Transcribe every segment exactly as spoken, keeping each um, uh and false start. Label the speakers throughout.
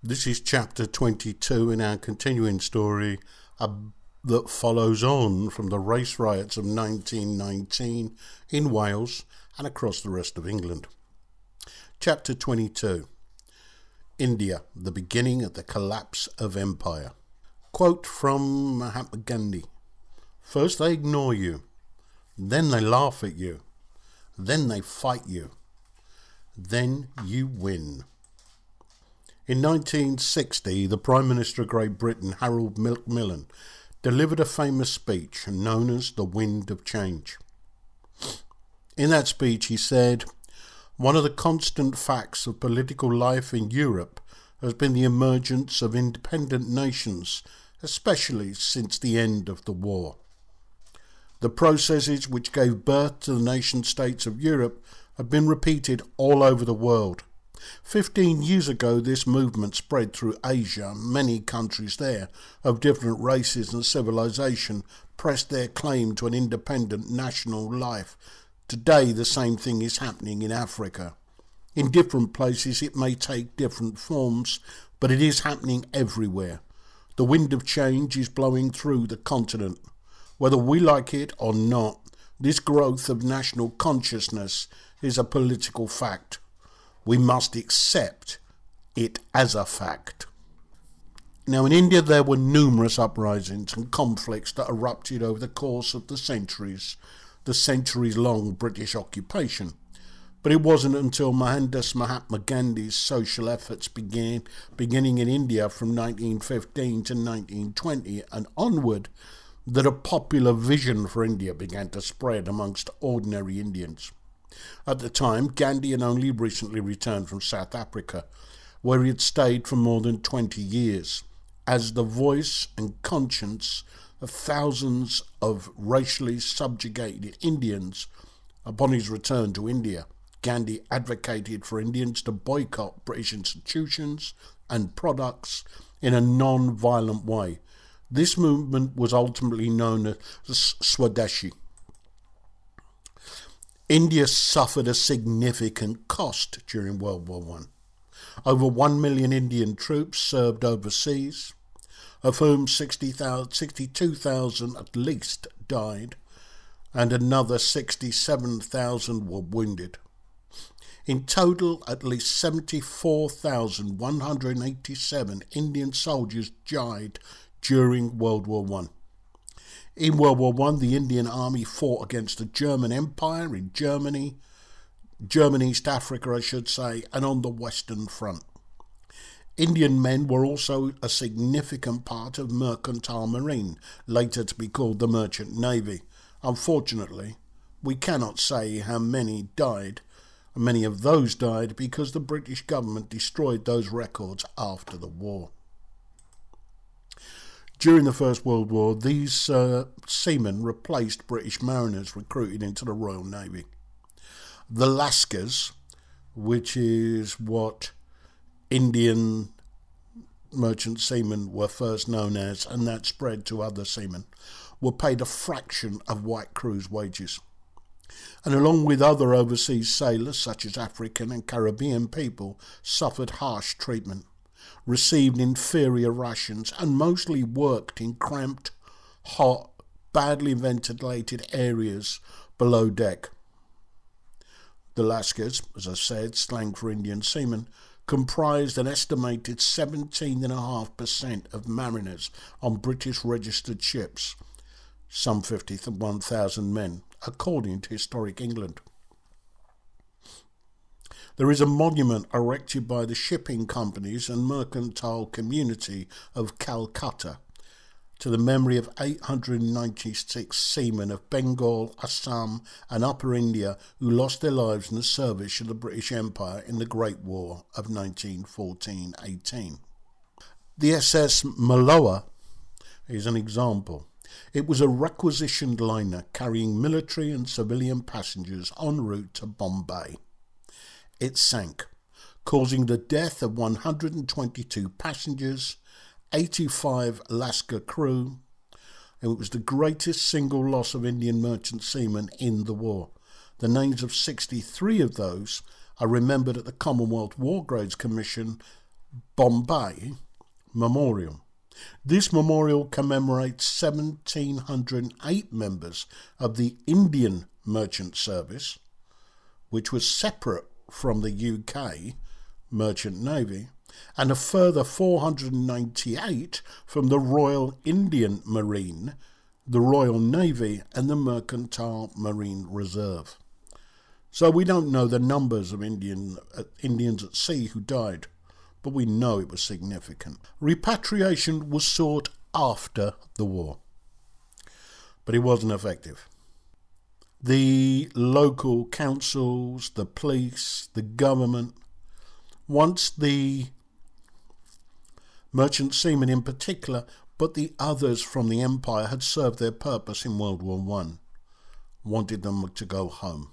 Speaker 1: This is chapter twenty-two in our continuing story uh, that follows on from the race riots of nineteen nineteen in Wales and across the rest of England. Chapter twenty-two. India, the beginning of the collapse of empire. Quote from Mahatma Gandhi. First they ignore you, then they laugh at you, then they fight you, then you win. In nineteen sixty, the Prime Minister of Great Britain, Harold Macmillan, delivered a famous speech known as the Wind of Change. In that speech he said, "One of the constant facts of political life in Europe has been the emergence of independent nations, especially since the end of the war. The processes which gave birth to the nation-states of Europe have been repeated all over the world. Fifteen years ago this movement spread through Asia. Many countries there, of different races and civilization, pressed their claim to an independent national life. Today the same thing is happening in Africa. In different places it may take different forms, but it is happening everywhere. The wind of change is blowing through the continent. Whether we like it or not, this growth of national consciousness is a political fact. We must accept it as a fact." Now in India there were numerous uprisings and conflicts that erupted over the course of the centuries, the centuries-long British occupation. But it wasn't until Mohandas Mahatma Gandhi's social efforts began, beginning in India from nineteen fifteen to nineteen twenty and onward, that a popular vision for India began to spread amongst ordinary Indians. At the time, Gandhi had only recently returned from South Africa, where he had stayed for more than twenty years, as the voice and conscience of thousands of racially subjugated Indians. Upon his return to India, Gandhi advocated for Indians to boycott British institutions and products in a non-violent way. This movement was ultimately known as Swadeshi. India suffered a significant cost during World War One. Over one million Indian troops served overseas, of whom sixty-two thousand at least died, and another sixty-seven thousand were wounded. In total, at least seventy-four thousand one hundred eighty-seven Indian soldiers died during World War One. In World War One, the Indian Army fought against the German Empire in Germany, German East Africa, I should say, and on the Western Front. Indian men were also a significant part of mercantile marine, later to be called the Merchant Navy. Unfortunately, we cannot say how many died. Many of those died because the British government destroyed those records after the war. During the First World War, these uh, seamen replaced British mariners recruited into the Royal Navy. The Lascars, which is what Indian merchant seamen were first known as, and that spread to other seamen, were paid a fraction of white crews' wages. And along with other overseas sailors, such as African and Caribbean people, suffered harsh treatment, received inferior rations, and mostly worked in cramped, hot, badly ventilated areas below deck. The Lascars, as I said, slang for Indian seamen, comprised an estimated seventeen point five percent of mariners on British registered ships, some fifty-one thousand men, according to Historic England. There is a monument erected by the shipping companies and mercantile community of Calcutta to the memory of eight hundred ninety-six seamen of Bengal, Assam and Upper India who lost their lives in the service of the British Empire in the Great War of nineteen fourteen eighteen. The S S Maloa is an example. It was a requisitioned liner carrying military and civilian passengers en route to Bombay. It sank, causing the death of one hundred twenty-two passengers, eighty-five Lascar crew, and it was the greatest single loss of Indian merchant seamen in the war. The names of sixty-three of those are remembered at the Commonwealth War Graves Commission Bombay Memorial. This memorial commemorates one thousand seven hundred eight members of the Indian Merchant Service, which was separate from the U K Merchant Navy, and a further four hundred ninety-eight from the Royal Indian Marine, the Royal Navy, and the Mercantile Marine Reserve. So we don't know the numbers of Indian, uh, Indians at sea who died, but we know it was significant. Repatriation was sought after the war, but it wasn't effective. The local councils, the police, the government, once the merchant seamen in particular, but the others from the empire had served their purpose in World War One, wanted them to go home.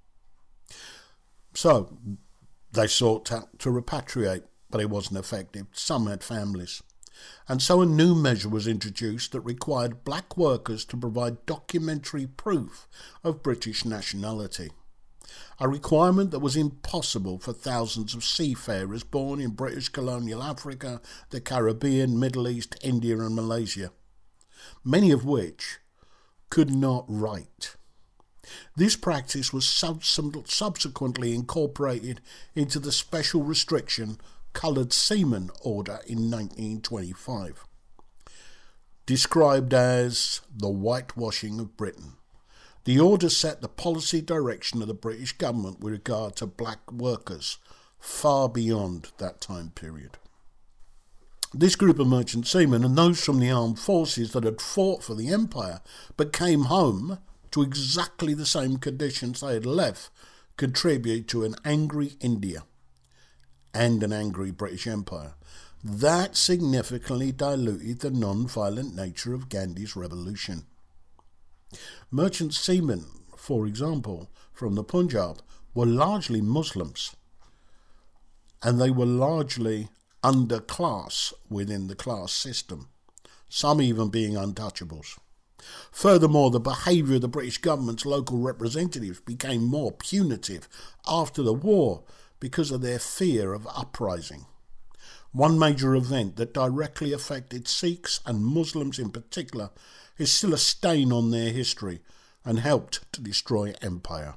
Speaker 1: So they sought to repatriate, but it wasn't effective. Some had families. And so a new measure was introduced that required black workers to provide documentary proof of British nationality, a requirement that was impossible for thousands of seafarers born in British colonial Africa, the Caribbean, Middle East, India and Malaysia, many of which could not write. This practice was sub- subsequently incorporated into the Special Restriction Coloured Seamen Order in nineteen twenty-five, described as the whitewashing of Britain. The order set the policy direction of the British government with regard to black workers far beyond that time period. This group of merchant seamen and those from the armed forces that had fought for the empire but came home to exactly the same conditions they had left contribute to an angry India and an angry British Empire. That significantly diluted the non-violent nature of Gandhi's revolution. Merchant seamen, for example, from the Punjab, were largely Muslims, and they were largely underclass within the class system, some even being untouchables. Furthermore, the behaviour of the British government's local representatives became more punitive after the war because of their fear of uprising. One major event that directly affected Sikhs and Muslims in particular is still a stain on their history and helped to destroy empire.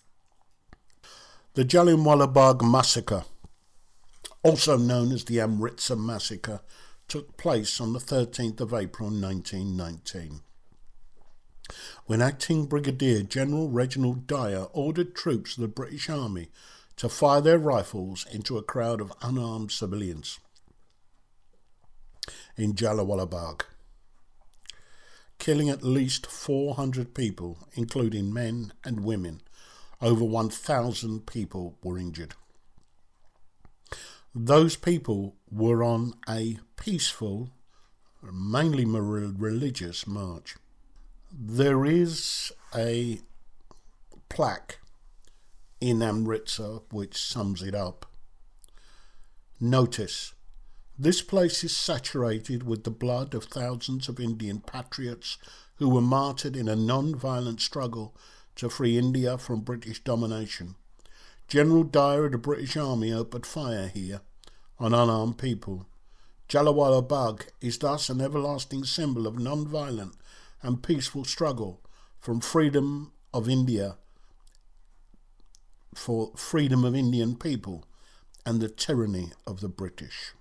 Speaker 1: The Jallianwala Bagh massacre, also known as the Amritsar massacre, took place on the thirteenth of April nineteen nineteen. When acting Brigadier General Reginald Dyer ordered troops of the British Army to fire their rifles into a crowd of unarmed civilians in Jallianwala Bagh, killing at least four hundred people, including men and women. Over one thousand people were injured. Those people were on a peaceful, mainly religious march. There is a plaque in Amritsar which sums it up. Notice, this place is saturated with the blood of thousands of Indian patriots who were martyred in a non-violent struggle to free India from British domination. General Dyer of the British Army opened fire here on unarmed people. Jallianwala Bagh is thus an everlasting symbol of non-violent and peaceful struggle from freedom of India, for freedom of Indian people and the tyranny of the British.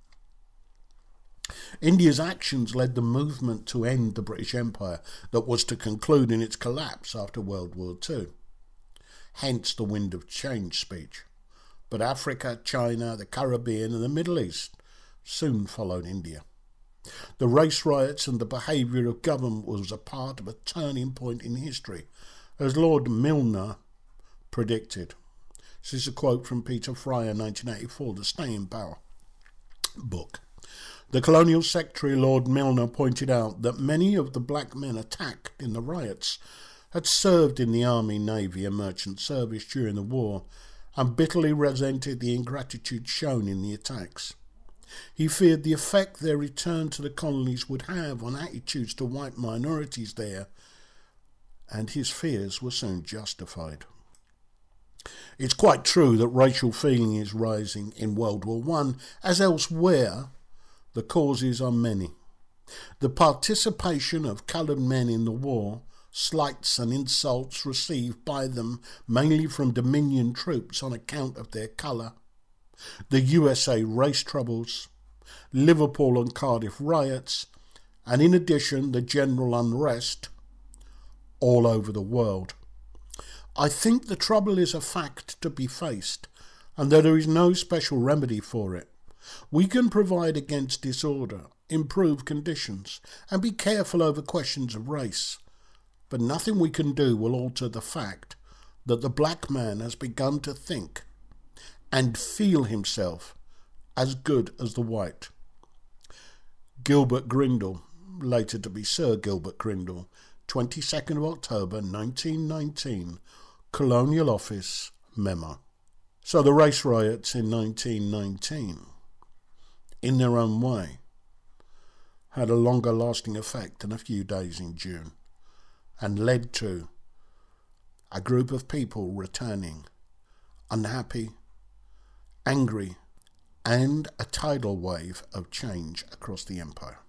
Speaker 1: India's actions led the movement to end the British Empire that was to conclude in its collapse after World War Two. Hence the Wind of Change speech. But Africa, China, the Caribbean and the Middle East soon followed India. The race riots and the behaviour of government was a part of a turning point in history, as Lord Milner predicted. This is a quote from Peter Fryer, nineteen eighty-four, The Staying Power book. The Colonial Secretary Lord Milner pointed out that many of the black men attacked in the riots had served in the army, navy and merchant service during the war and bitterly resented the ingratitude shown in the attacks. He feared the effect their return to the colonies would have on attitudes to white minorities there, and his fears were soon justified. It's quite true that racial feeling is rising in World War One, as elsewhere. The causes are many. The participation of coloured men in the war, slights and insults received by them mainly from Dominion troops on account of their colour, the U S A race troubles, Liverpool and Cardiff riots, and in addition the general unrest all over the world. I think the trouble is a fact to be faced, and that there is no special remedy for it. We can provide against disorder, improve conditions, and be careful over questions of race, but nothing we can do will alter the fact that the black man has begun to think and feel himself as good as the white. Gilbert Grindle, later to be Sir Gilbert Grindle, twenty-second of October nineteen nineteen, Colonial Office memo. So the race riots in nineteen nineteen, in their own way, had a longer lasting effect than a few days in June, and led to a group of people returning unhappy, angry, and a tidal wave of change across the empire.